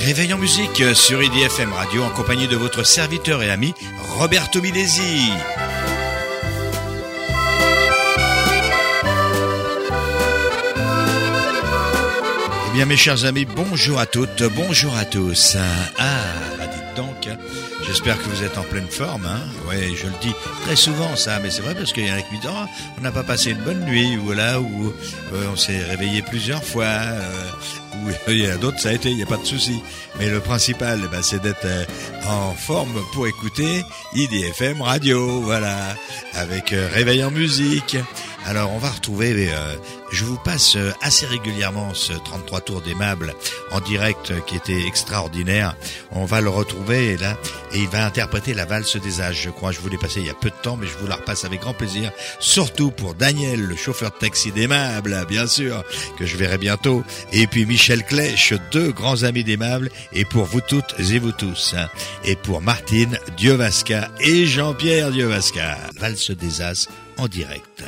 Réveil en musique sur IDFM Radio en compagnie de votre serviteur et ami Roberto Milesi. Eh bien mes chers amis, bonjour à toutes, bonjour à tous. Dites donc, j'espère que vous êtes en pleine forme. Ouais, je le dis très souvent ça, mais c'est vrai parce qu'il y en a qui me disent on n'a pas passé une bonne nuit, ou voilà, ou on s'est réveillé plusieurs fois. Ou il y a d'autres, ça a été, il n'y a pas de souci. Mais le principal, c'est d'être en forme pour écouter IDFM Radio, voilà, avec Réveil en musique. Alors, on va retrouver, je vous passe assez régulièrement ce 33 tours d'Aimable en direct qui était extraordinaire. On va le retrouver là, et il va interpréter la valse des âges, je crois. Je vous l'ai passé il y a peu de temps, mais je vous la repasse avec grand plaisir. Surtout pour Daniel, le chauffeur de taxi d'Aimable, bien sûr, que je verrai bientôt. Et puis Michel Clèche, deux grands amis d'Aimable, et pour vous toutes et vous tous. Et pour Martine Diovasca et Jean-Pierre Diovasca. Valse des As en direct.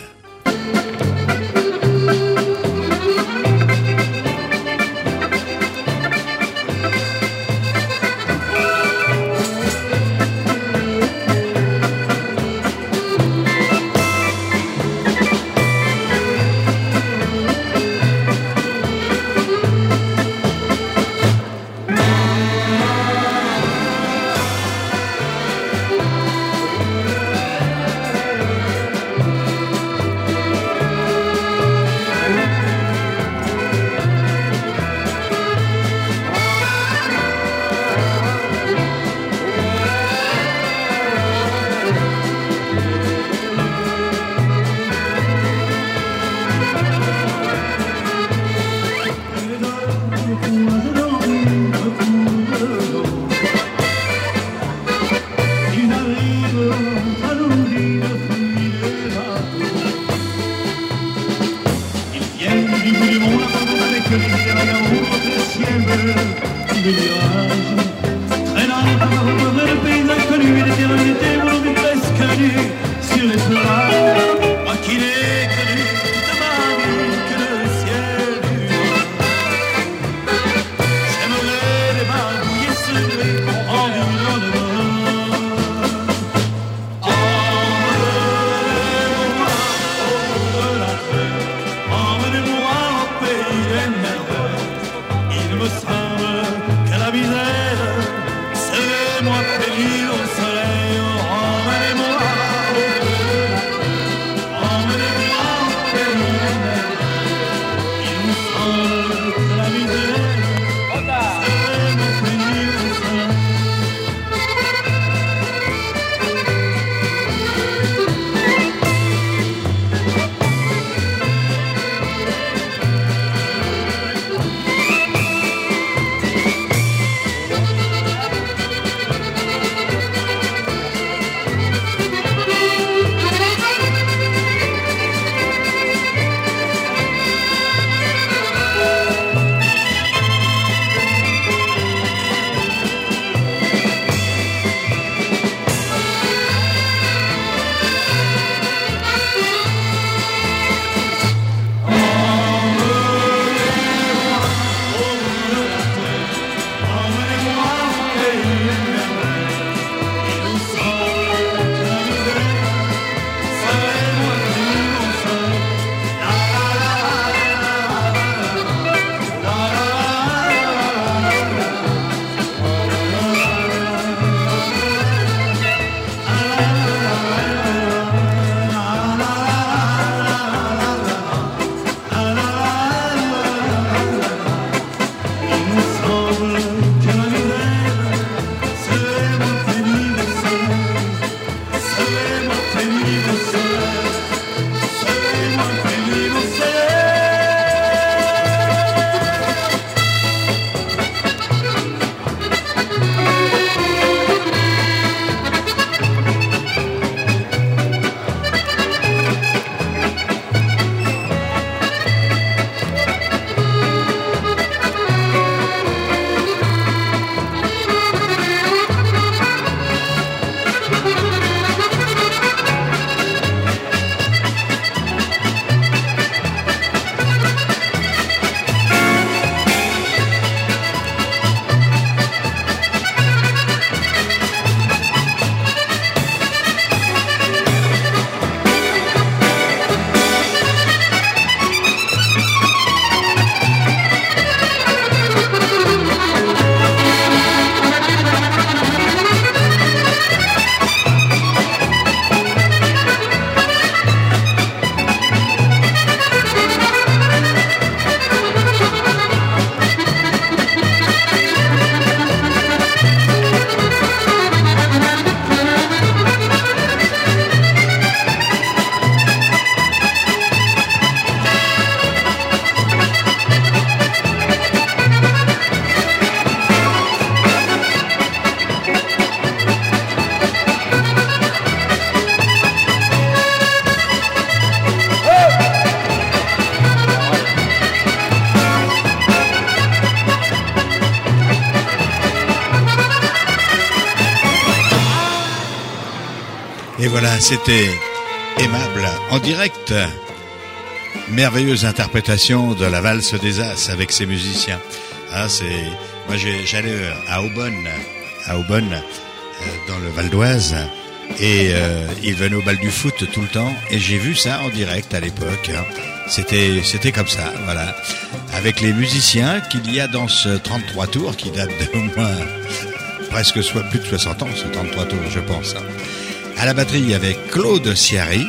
Et voilà, c'était Aimable en direct. Merveilleuse interprétation de la valse des As avec ses musiciens. Ah, moi j'allais à Aubonne, dans le Val d'Oise, et ils venaient au bal du foot tout le temps, et j'ai vu ça en direct à l'époque. C'était comme ça, voilà, avec les musiciens qu'il y a dans ce 33 tours qui date d'au moins presque plus de 60 ans, ce 33 tours, je pense. À la batterie, il y avait Claude Ciary.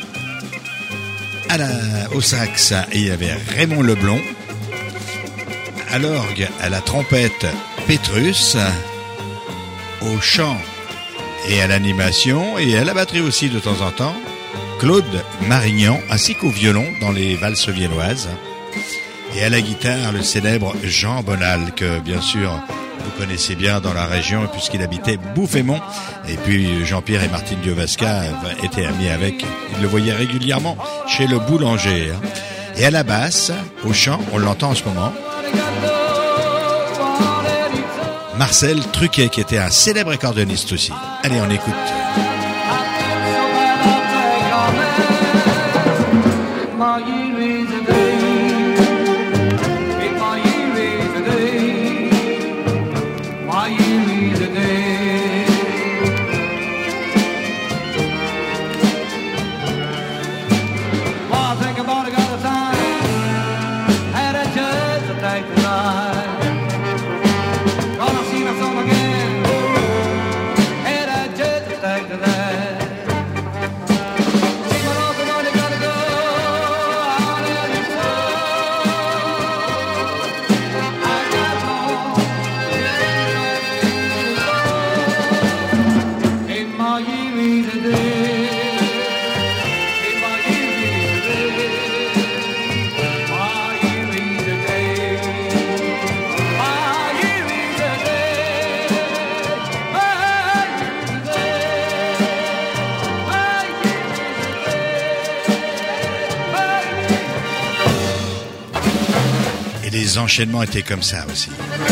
Au sax, il y avait Raymond Leblond. À l'orgue, à la trompette, Pétrus. Au chant et à l'animation, et à la batterie aussi de temps en temps, Claude Marignan, ainsi qu'au violon dans les valses viennoises. Et à la guitare, le célèbre Jean Bonal, que bien sûr vous connaissez bien dans la région, puisqu'il habitait Bouffémont. Et puis Jean-Pierre et Martine Diovasca étaient amis avec. Ils le voyaient régulièrement chez le boulanger. Et à la basse, au chant, on l'entend en ce moment, Marcel Truquet, qui était un célèbre accordéoniste aussi. Allez, on écoute. Les enchaînements étaient comme ça aussi.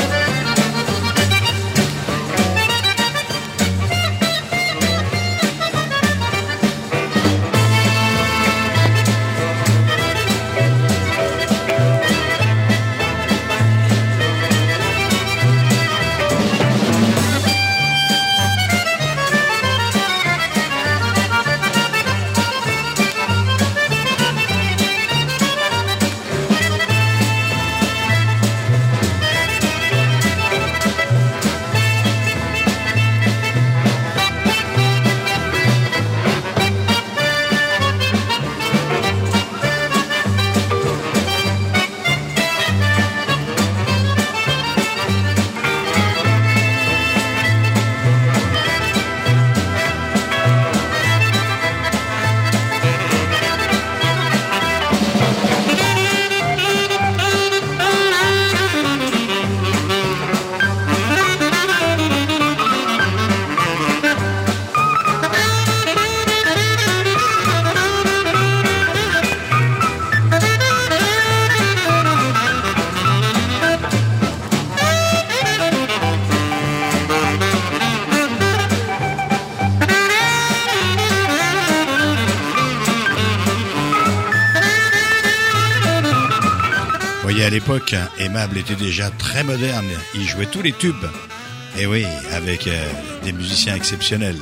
À l'époque, Aimable était déjà très moderne. Il jouait tous les tubes. Et oui, avec des musiciens exceptionnels.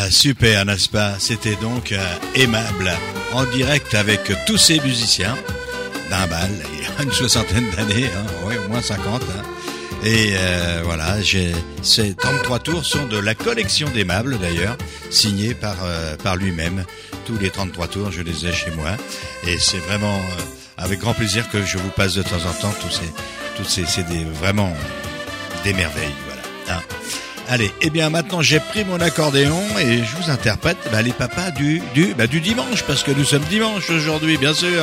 Super, n'est-ce pas? C'était donc Aimable, en direct avec tous ces musiciens d'un bal, il y a une soixantaine d'années, hein, ouais, au moins 50. Hein. Et voilà, ces 33 tours sont de la collection d'Aimable d'ailleurs, signée par lui-même. Tous les 33 tours, je les ai chez moi. Et c'est vraiment avec grand plaisir que je vous passe de temps en temps toutes ces CD, vraiment des merveilles, voilà. Hein. Allez, eh bien maintenant j'ai pris mon accordéon et je vous interprète les papas du dimanche, parce que nous sommes dimanche aujourd'hui, bien sûr.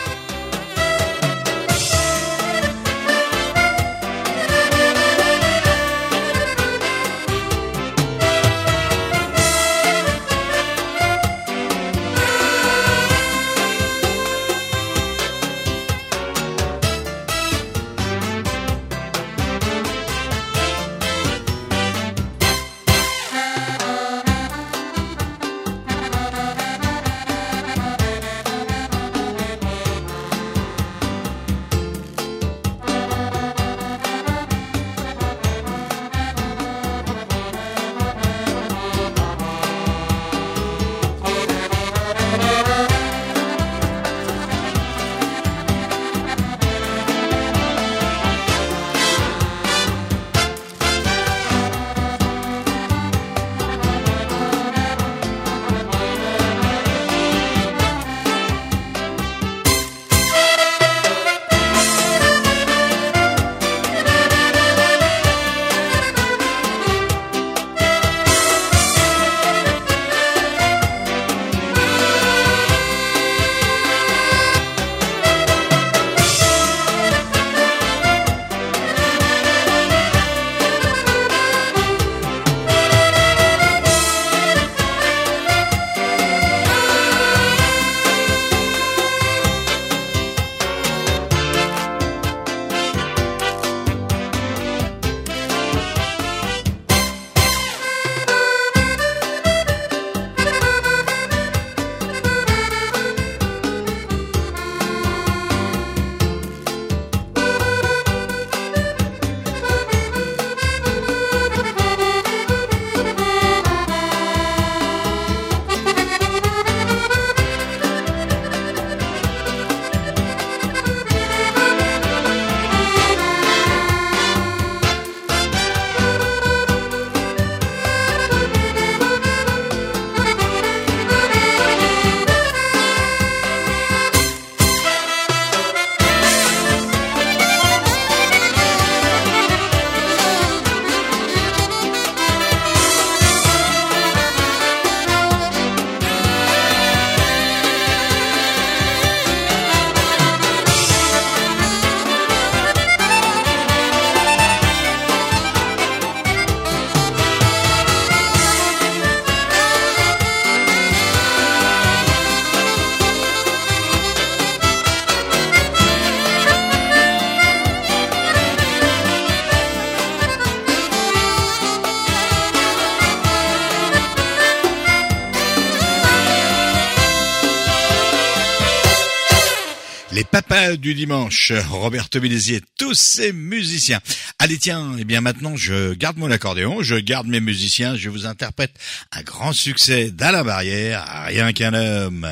Les papas du dimanche, Roberto Ménésier, tous ces musiciens. Allez tiens, eh bien maintenant je garde mon accordéon, je garde mes musiciens, je vous interprète un grand succès d'Alain Barrière, Rien qu'un homme.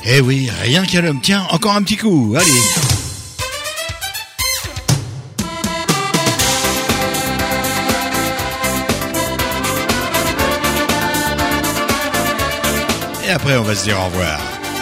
Eh oui, rien qu'un homme. Tiens, encore un petit coup, allez. Et après, on va se dire au revoir.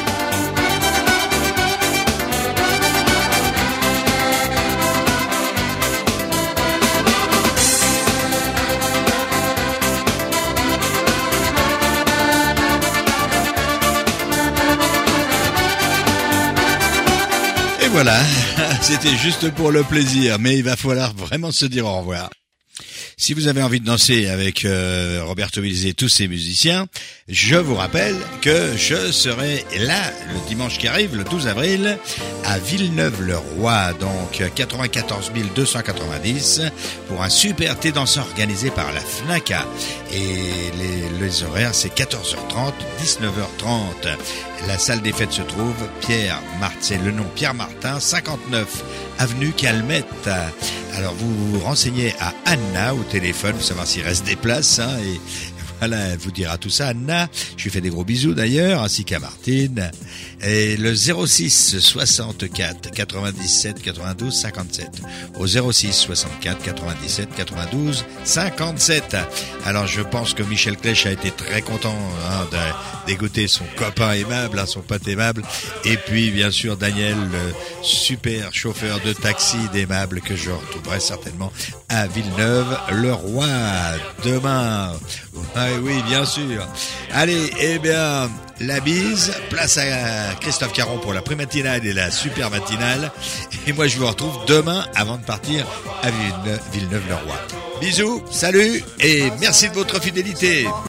Et voilà, c'était juste pour le plaisir, mais il va falloir vraiment se dire au revoir. Si vous avez envie de danser avec Roberto Wills et tous ses musiciens, je vous rappelle que je serai là le dimanche qui arrive, le 12 avril, à Villeneuve-le-Roi, donc 94 290, pour un super thé dansant organisé par la FNACA. Et les horaires, c'est 14h30, 19h30. La salle des fêtes se trouve c'est le nom Pierre Martin, 59 avenue Calmette. Alors vous vous renseignez à Anna au téléphone pour savoir s'il reste des places, hein, et voilà, elle vous dira tout ça. Anna, je lui fais des gros bisous d'ailleurs, ainsi qu'à Martine. Et le 06 64 97 92 57. Au 06 64 97 92 57. Alors je pense que Michel Clèche a été très content d'écouter son copain aimable, son pote aimable. Et puis bien sûr Daniel, le super chauffeur de taxi d'aimable que je retrouverai certainement à Villeneuve-le-Roi demain. Oui, bien sûr. Allez, eh bien, la bise, place à Christophe Caron pour la pré-matinale et la super matinale. Et moi, je vous retrouve demain avant de partir à Villeneuve-le-Roi. Bisous, salut et merci de votre fidélité.